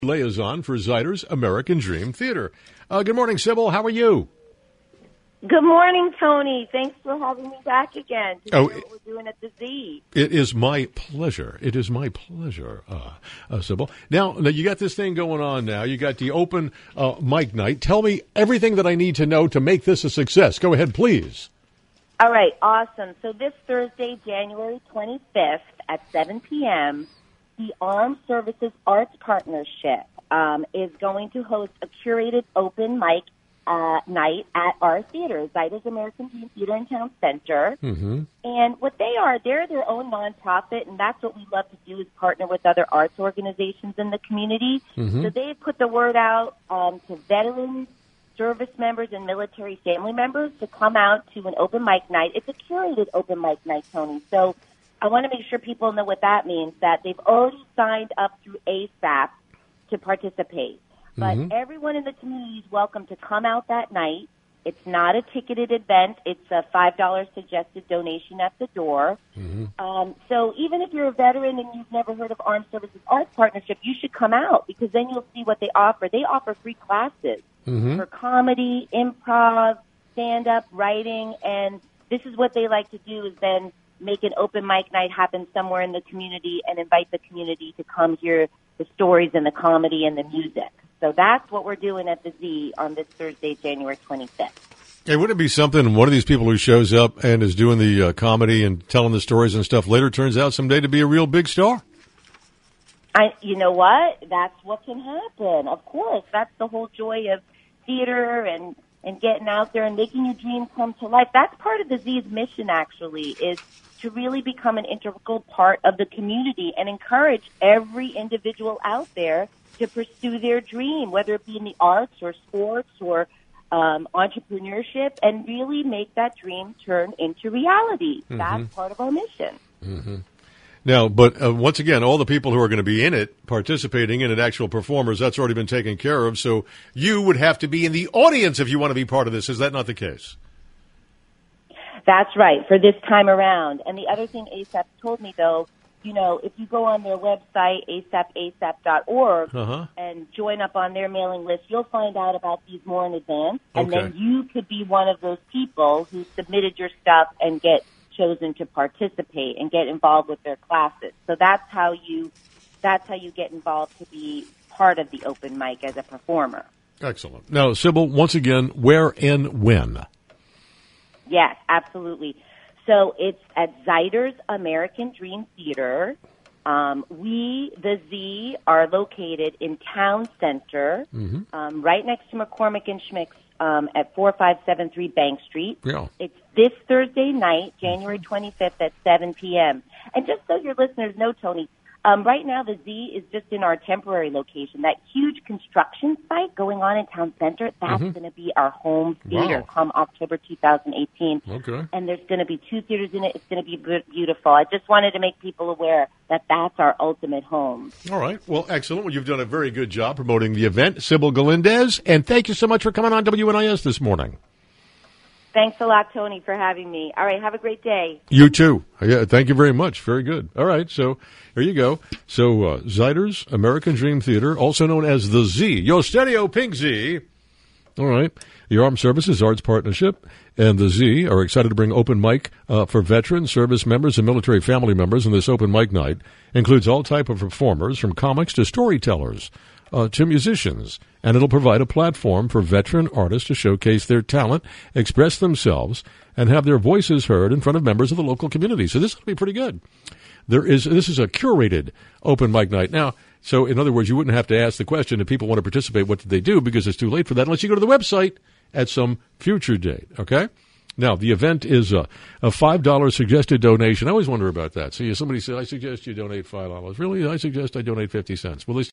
Liaison for Zyder's American Dream Theater. Good morning, Sybil. How are you? Good morning, Tony. Thanks for having me back again to know what we're doing at the Z. It is my pleasure. It is my pleasure, Sybil. Now, you got this thing going on now. You got the open mic night. Tell me everything that I need to know to make this a success. Go ahead, please. All right, awesome. So this Thursday, January 25th at 7 p.m., the Armed Services Arts Partnership is going to host a curated open mic night at our theater, Zyder's American Dream Theater in Town Center. Mm-hmm. And what they are, they're their own nonprofit, and that's what we love to do is partner with other arts organizations in the community. Mm-hmm. So they put the word out to veterans, service members, and military family members to come out to an open mic night. It's a curated open mic night, Tony. So I want to make sure people know what that means, that they've already signed up through ASAP to participate. But everyone in the community is welcome to come out that night. It's not a ticketed event. It's a $5 suggested donation at the door. Mm-hmm. So even if you're a veteran and you've never heard of Armed Services Arts Partnership, you should come out because then you'll see what they offer. They offer free classes for comedy, improv, stand-up, writing, and this is what they like to do is then make an open mic night happen somewhere in the community and invite the community to come hear the stories and the comedy and the music. So that's what we're doing at the Z on this Thursday, January 25th. Hey, wouldn't it be something, one of these people who shows up and is doing the comedy and telling the stories and stuff later turns out someday to be a real big star? You know what? That's what can happen. Of course. That's the whole joy of theater and getting out there and making your dreams come to life. That's part of the Z's mission, actually, is to really become an integral part of the community and encourage every individual out there to pursue their dream, whether it be in the arts or sports or entrepreneurship, and really make that dream turn into reality. Mm-hmm. That's part of our mission. Mm-hmm. Now, but once again, all the people who are going to be in it, participating in it, actual performers, that's already been taken care of. So you would have to be in the audience if you want to be part of this. Is that not the case? That's right, for this time around. And the other thing ASAP told me, though, you know, if you go on their website, asap.org, and join up on their mailing list, you'll find out about these more in advance. And then you could be one of those people who submitted your stuff and get chosen to participate and get involved with their classes. So that's how you get involved to be part of the open mic as a performer. Excellent. Now, Sybil, once again, where and when? Yes, absolutely. So it's at Zyder's American Dream Theater. We, the Z, are located in Town Center, right next to McCormick and Schmick's at 4573 Bank Street. Yeah. It's this Thursday night, January 25th at 7 p.m. And just so your listeners know, Tony, right now the Z is just in our temporary location. That huge construction site going on in Town Center, that's going to be our home theater come October 2018. Okay. And there's going to be 2 theaters in it. It's going to be beautiful. I just wanted to make people aware that that's our ultimate home. All right. Well, excellent. Well, you've done a very good job promoting the event, Sybil Galindez, and thank you so much for coming on WNIS this morning. Thanks a lot, Tony, for having me. All right, have a great day. You too. Yeah, thank you very much. Very good. All right, so here you go. So Zyder's American Dream Theater, also known as the Z, Yo Stereo Pink Z. All right, the Armed Services Arts Partnership and the Z are excited to bring open mic for veterans, service members, and military family members. And this open mic night includes all type of performers, from comics to storytellers, to musicians, and it'll provide a platform for veteran artists to showcase their talent, express themselves, and have their voices heard in front of members of the local community. So this will be pretty good. This is a curated open mic night. Now, so in other words, you wouldn't have to ask the question, if people want to participate, what did they do? Because it's too late for that unless you go to the website at some future date, okay? Now, the event is a $5 suggested donation. I always wonder about that. So somebody said, I suggest you donate $5. Really? I suggest I donate 50 cents. Well,